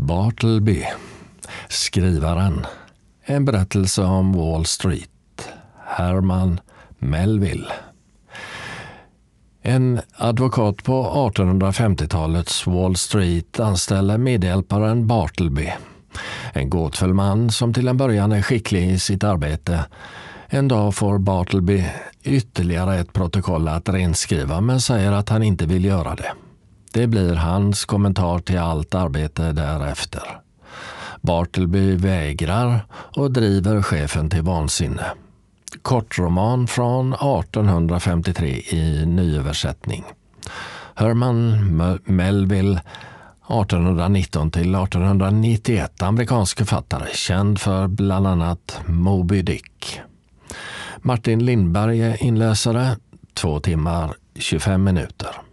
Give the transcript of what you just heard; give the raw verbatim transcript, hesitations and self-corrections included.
Bartleby, skrivaren, en berättelse om Wall Street, Herman Melville. En advokat på artonhundrafemtiotalets Wall Street anställer medhjälparen Bartleby, en gåtfull man som till en början är skicklig i sitt arbete. En dag får Bartleby ytterligare ett protokoll att renskriva men säger att han inte vill göra det. Det blir hans kommentar till allt arbete därefter. Bartleby vägrar och driver chefen till vansinne. Kortroman från artonhundrafemtiotre i nyöversättning. Herman Melville, artonhundranitton till artonhundranittioett, amerikansk författare, känd för bland annat Moby Dick. Martin Lindberg är inläsare, två timmar tjugofem minuter.